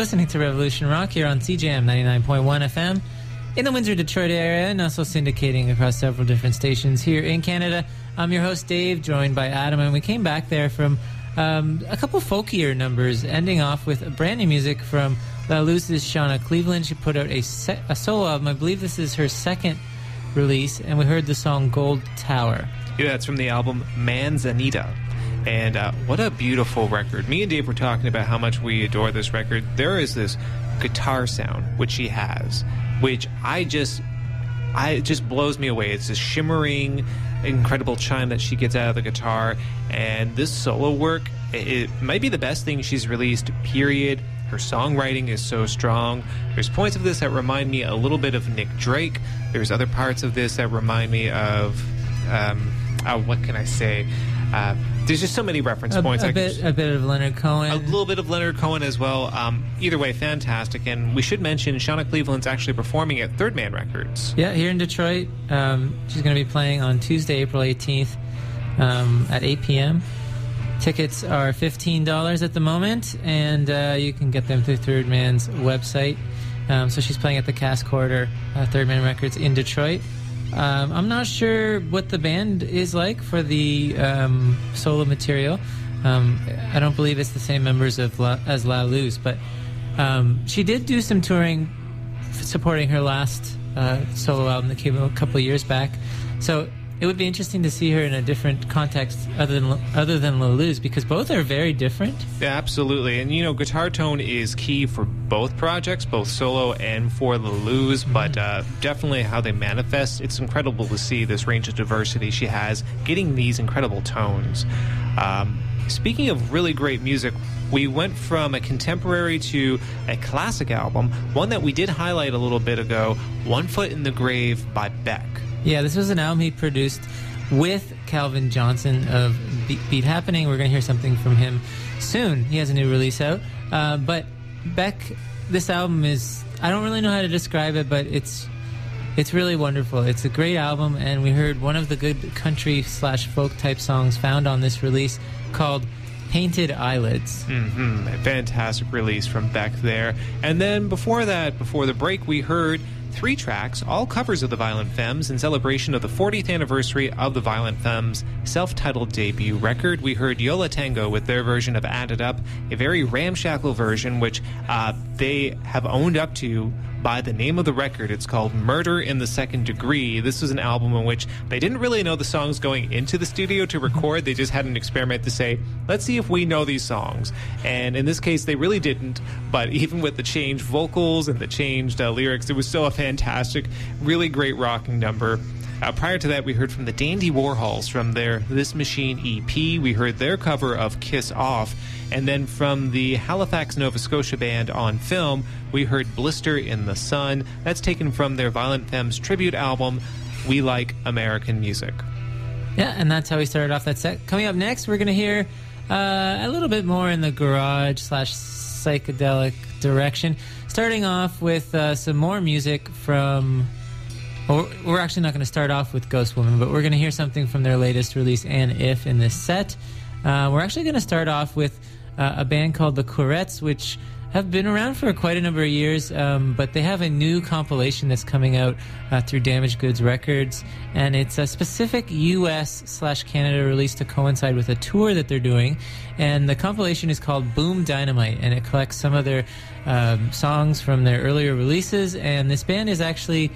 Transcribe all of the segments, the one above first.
listening to Revolution Rock here on CJM 99.1 FM in the Windsor, Detroit area, and also syndicating across several different stations here in Canada. I'm your host, Dave, joined by Adam, and we came back there from a couple folkier numbers, ending off with brand new music from La Luz's Shauna Cleveland. She put out a solo album. I believe this is her second release, and we heard the song Gold Tower. Yeah, that's from the album Manzanita. And what a beautiful record. Me and Dave were talking about how much we adore this record. There is this guitar sound, which she has, which it just blows me away. It's this shimmering, incredible chime that she gets out of the guitar. And this solo work, it might be the best thing she's released, period. Her songwriting is so strong. There's points of this that remind me a little bit of Nick Drake. There's other parts of this that remind me of, what can I say? There's just so many reference points. A bit of Leonard Cohen. A little bit of Leonard Cohen as well. Either way, fantastic. And we should mention Shauna Cleveland's actually performing at Third Man Records. Yeah, here in Detroit. She's going to be playing on Tuesday, April 18th at 8 p.m. Tickets are $15 at the moment, and you can get them through Third Man's website. So she's playing at the Cass Corridor, Third Man Records in Detroit. I'm not sure what the band is like for the solo material. I don't believe it's the same members as La Luz, but she did do some touring supporting her last solo album that came out a couple of years back. So it would be interesting to see her in a different context other than La Luz, because both are very different. Yeah, absolutely. And, guitar tone is key for both projects, both solo and for La Luz, but definitely how they manifest. It's incredible to see this range of diversity she has, getting these incredible tones. Speaking of really great music, we went from a contemporary to a classic album, one that we did highlight a little bit ago, One Foot in the Grave by Beck. Yeah, this was an album he produced with Calvin Johnson of Beat Happening. We're going to hear something from him soon. He has a new release out. But Beck, this album is, I don't really know how to describe it, but it's really wonderful. It's a great album, and we heard one of the good country/folk type songs found on this release called Painted Eyelids. A fantastic release from Beck there. And then before the break, we heard 3 tracks, all covers of the Violent Femmes, in celebration of the 40th anniversary of the Violent Femmes' self-titled debut record. We heard Yo La Tengo with their version of Add It Up, a very ramshackle version, which they have owned up to by the name of the record. It's called Murder in the Second Degree. This was an album in which they didn't really know the songs going into the studio to record. They just had an experiment to say, let's see if we know these songs. And in this case, they really didn't. But even with the changed vocals and the changed lyrics, it was still a fantastic, really great rocking number. Prior to that, we heard from the Dandy Warhols from their This Machine EP. We heard their cover of Kiss Off. And then from the Halifax, Nova Scotia band On Film, we heard Blister in the Sun. That's taken from their Violent Femmes tribute album, We Like American Music. Yeah, and that's how we started off that set. Coming up next, we're going to hear a little bit more in the garage/psychedelic direction. Starting off with some more music from... Well, we're actually not going to start off with Ghost Woman, but we're going to hear something from their latest release, And If, in this set. We're actually going to start off with a band called The Courettes, which have been around for quite a number of years, but they have a new compilation that's coming out through Damaged Goods Records, and it's a specific US/Canada release to coincide with a tour that they're doing, and the compilation is called Boom Dynamite, and it collects some of their songs from their earlier releases, and this band is actually...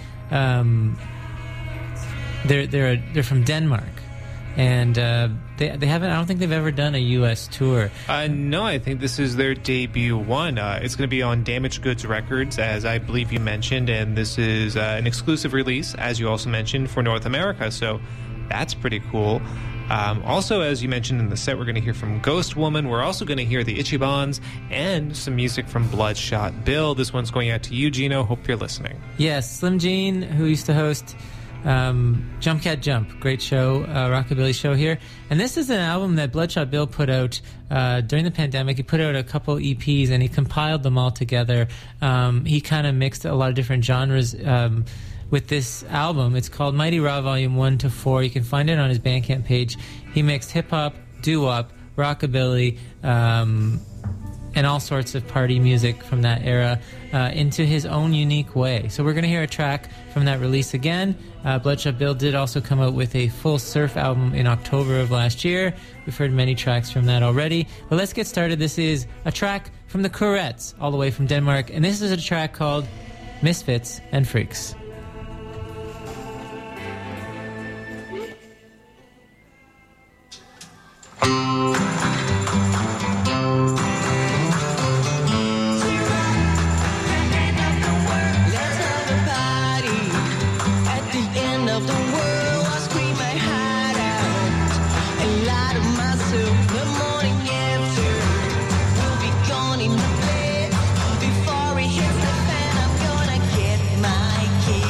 they're from Denmark, and they haven't. I don't think they've ever done a U.S. tour. No, I think this is their debut one. It's going to be on Damaged Goods Records, as I believe you mentioned, and this is an exclusive release, as you also mentioned, for North America. So that's pretty cool. Also, as you mentioned in the set, we're going to hear from Ghost Woman. We're also going to hear the Ichibans and some music from Bloodshot Bill. This one's going out to you, Gino. Hope you're listening. Yes, Slim Jean, who used to host Jump Cat Jump, great show, rockabilly show here. And this is an album that Bloodshot Bill put out during the pandemic. He put out a couple EPs and he compiled them all together. He kind of mixed a lot of different genres with this album. It's called Mighty Raw Volume 1 to 4. You can find it on his Bandcamp page. He mixed hip-hop, doo-wop, rockabilly, and all sorts of party music from that era into his own unique way. So we're going to hear a track from that release again. Bloodshot Bill did also come out with a full surf album in October of last year. We've heard many tracks from that already. But let's get started. This is a track from the Courettes, all the way from Denmark. And this is a track called Misfits and Freaks. Before it hits the fan, I'm gonna get my key.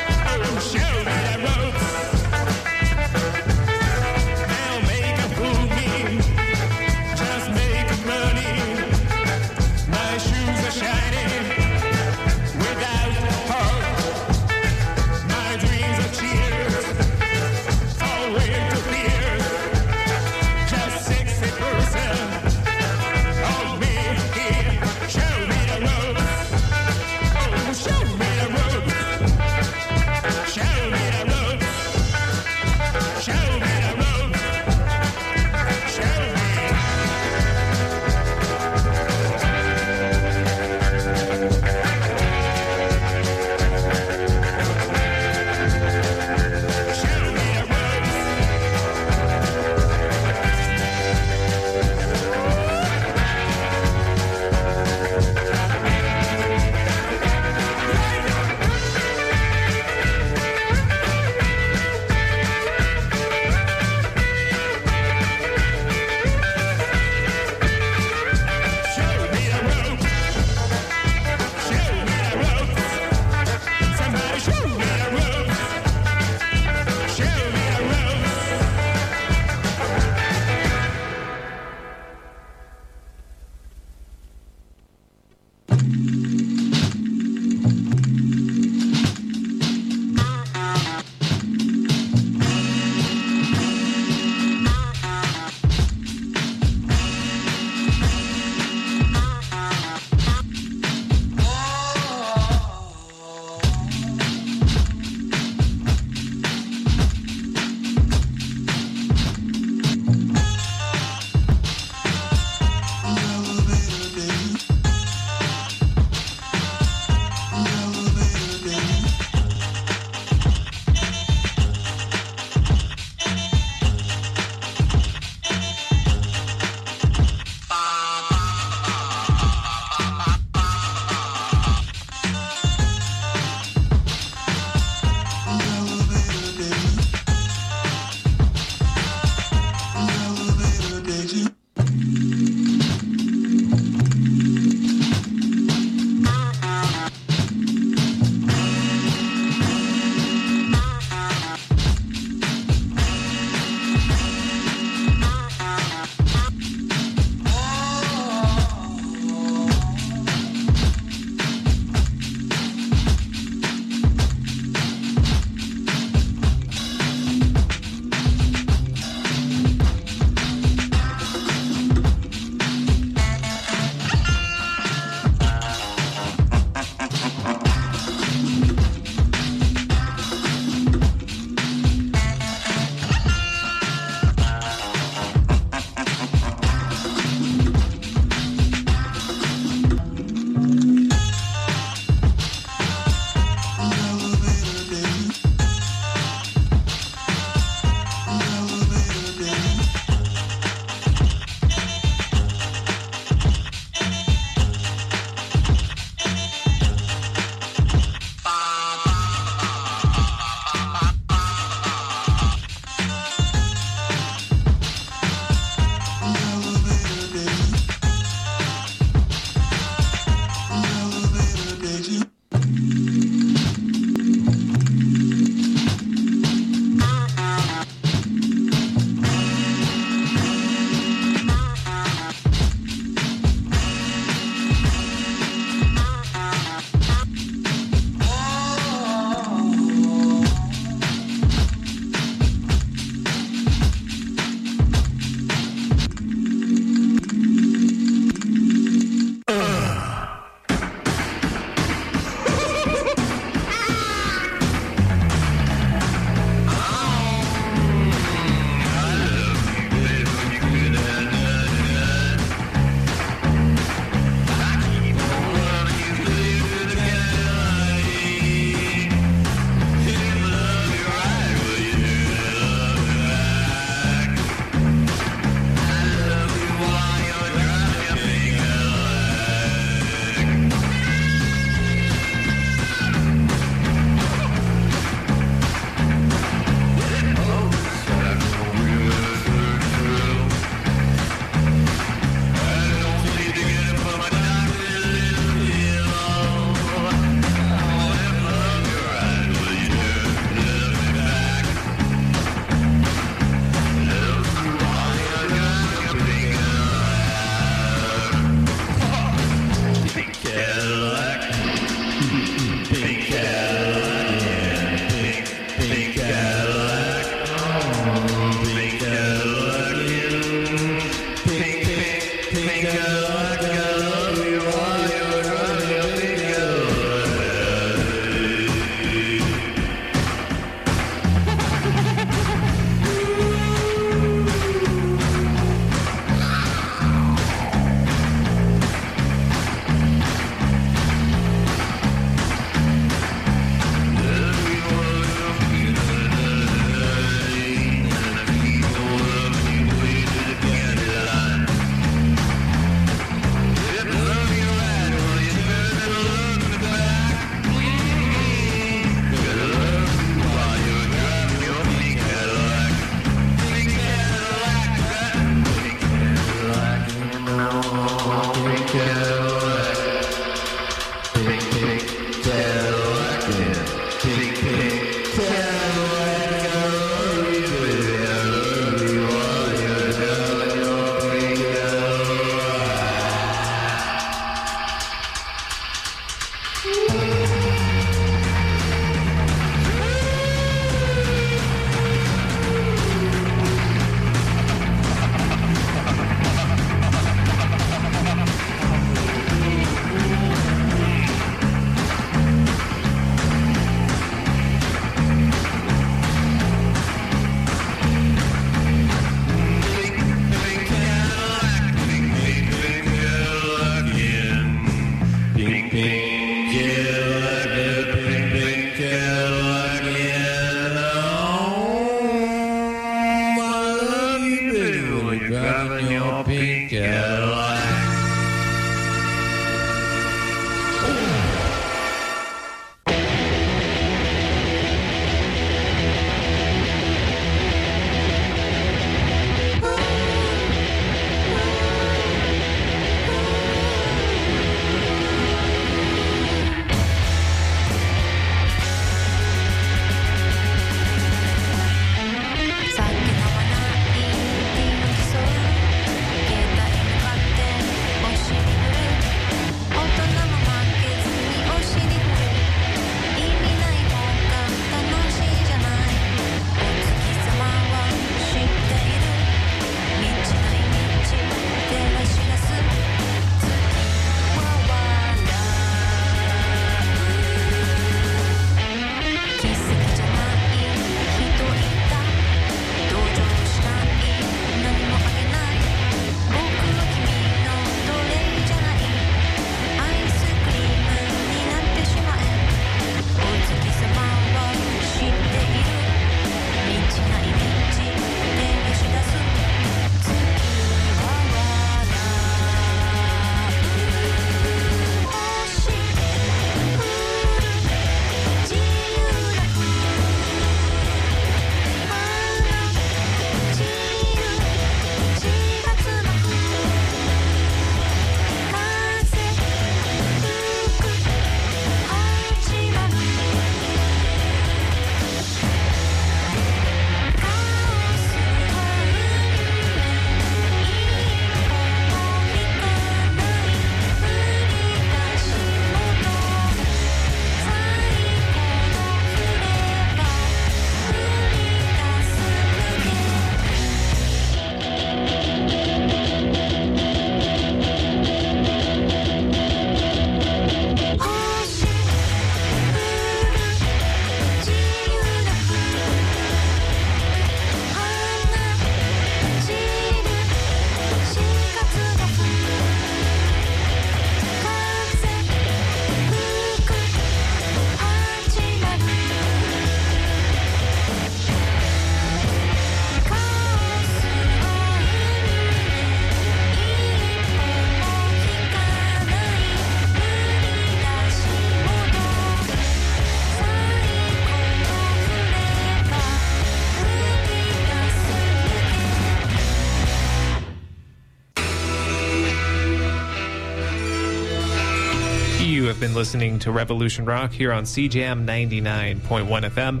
have been listening to Revolution Rock here on CJAM 99.1 FM.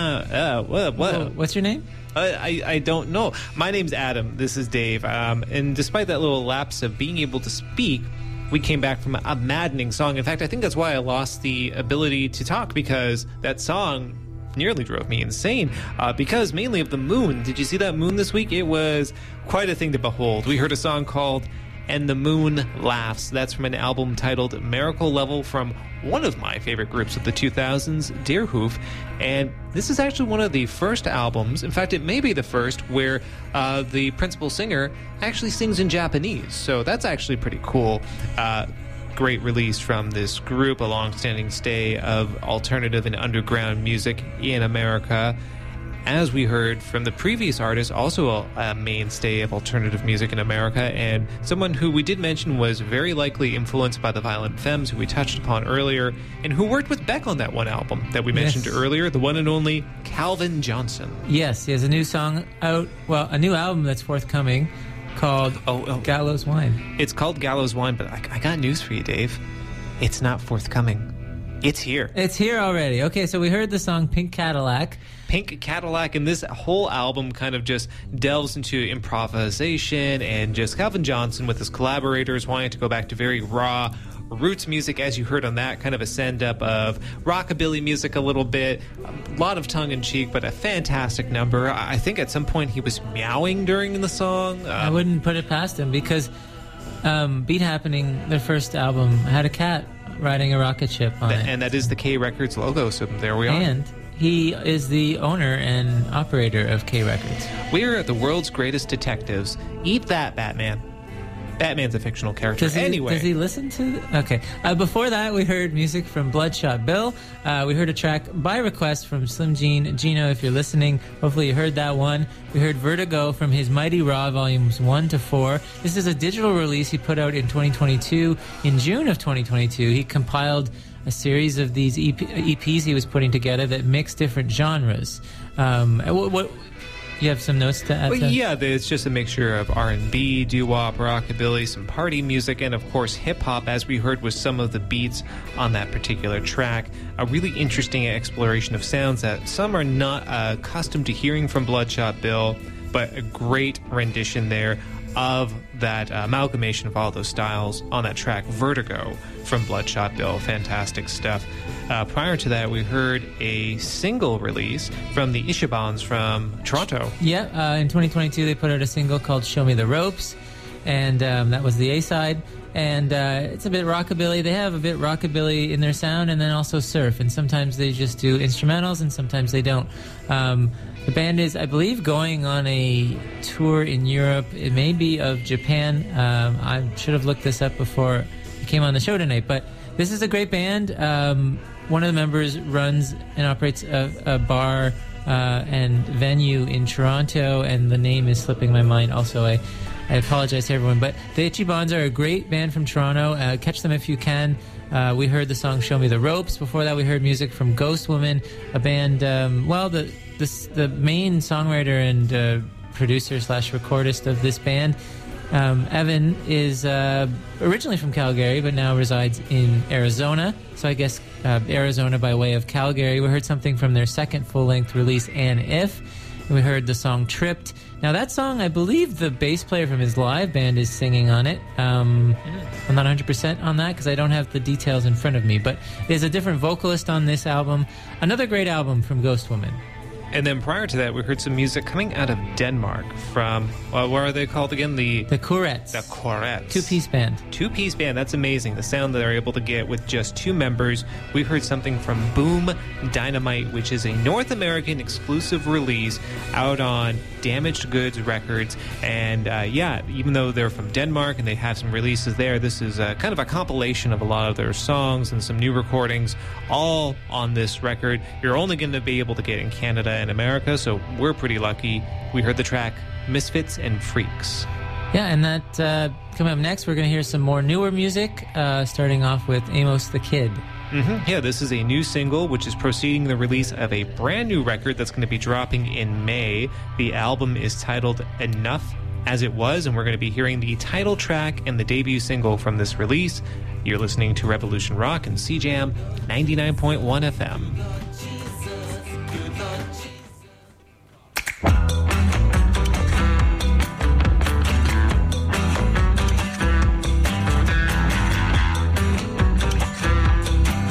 Adam, What's your name? I don't know. My name's Adam. This is Dave. And despite that little lapse of being able to speak, we came back from a maddening song. In fact, I think that's why I lost the ability to talk, because that song nearly drove me insane, because mainly of the moon. Did you see that moon this week? It was quite a thing to behold. We heard a song called And the Moon Laughs. That's from an album titled Miracle Level from one of my favorite groups of the 2000s, Deerhoof. And this is actually one of the first albums, in fact, it may be the first, where the principal singer actually sings in Japanese. So that's actually pretty cool. Great release from this group, a long-standing stay of alternative and underground music in America. As we heard from the previous artist, also a mainstay of alternative music in America, and someone who we did mention was very likely influenced by the Violent Femmes, who we touched upon earlier, and who worked with Beck on that one album that we mentioned earlier, the one and only Calvin Johnson. Yes, he has a new song out, well, a new album that's forthcoming called Gallows Wine. It's called Gallows Wine, but I got news for you, Dave. It's not forthcoming. It's here. It's here already. Okay, so we heard the song Pink Cadillac. Pink Cadillac, and this whole album kind of just delves into improvisation and just Calvin Johnson with his collaborators wanting to go back to very raw roots music, as you heard on that, kind of a send-up of rockabilly music a little bit, a lot of tongue-in-cheek, but a fantastic number. I think at some point he was meowing during the song. I wouldn't put it past him, because Beat Happening, their first album, had a cat riding a rocket ship on it. And that is the K Records logo, so there we are. And he is the owner and operator of K Records. We're the world's greatest detectives. Eat that, Batman. Batman's a fictional character. Does he listen to... Okay. Before that, we heard music from Bloodshot Bill. We heard a track by request from Slim Gene. Gino, if you're listening, hopefully you heard that one. We heard Vertigo from his Mighty Raw Volumes 1 to 4. This is a digital release he put out in 2022. In June of 2022, he compiled a series of these EPs he was putting together that mix different genres. What you have some notes to add? Well, yeah, it's just a mixture of R&B, doo-wop, rockabilly, some party music, and of course hip-hop, as we heard with some of the beats on that particular track. A really interesting exploration of sounds that some are not accustomed to hearing from Bloodshot Bill, but a great rendition there of that amalgamation of all those styles on that track, Vertigo, from Bloodshot Bill. Fantastic stuff. Prior to that, we heard a single release from the Ishibans from Toronto. Yeah, in 2022 they put out a single called Show Me the Ropes, and that was the A-side. And it's a bit rockabilly. They have a bit rockabilly in their sound, and then also surf. And sometimes they just do instrumentals, and sometimes they don't. The band is, I believe, going on a tour in Europe. It may be of Japan. I should have looked this up before I came on the show tonight. But this is a great band. One of the members runs and operates a bar and venue in Toronto, and the name is slipping my mind. Also, I apologize to everyone. But the Ichibans are a great band from Toronto. Catch them if you can. We heard the song Show Me the Ropes. Before that, we heard music from Ghost Woman, a band, the main songwriter and producer / recordist of this band, Evan, is originally from Calgary, but now resides in Arizona. So I guess Arizona by way of Calgary. We heard something from their second full-length release, And If. And we heard the song Tripped. Now that song, I believe the bass player from his live band is singing on it. I'm not 100% on that because I don't have the details in front of me. But there's a different vocalist on this album. Another great album from Ghost Woman. And then prior to that, we heard some music coming out of Denmark from, what are they called again? The Courettes. The Courettes. Two-piece band. Two-piece band. That's amazing. The sound that they're able to get with just two members. We heard something from Boom Dynamite, which is a North American exclusive release out on Damaged Goods Records. And even though they're from Denmark and they have some releases there, this is kind of a compilation of a lot of their songs and some new recordings all on this record. You're only going to be able to get in Canada and America, so we're pretty lucky. We heard the track Misfits and Freaks. Yeah, and that coming up next, we're going to hear some more newer music, starting off with Amos the Kid. Mm-hmm. Yeah, this is a new single, which is preceding the release of a brand new record that's going to be dropping in May. The album is titled Enough As It Was, and we're going to be hearing the title track and the debut single from this release. You're listening to Revolution Rock and CJAM 99.1 FM.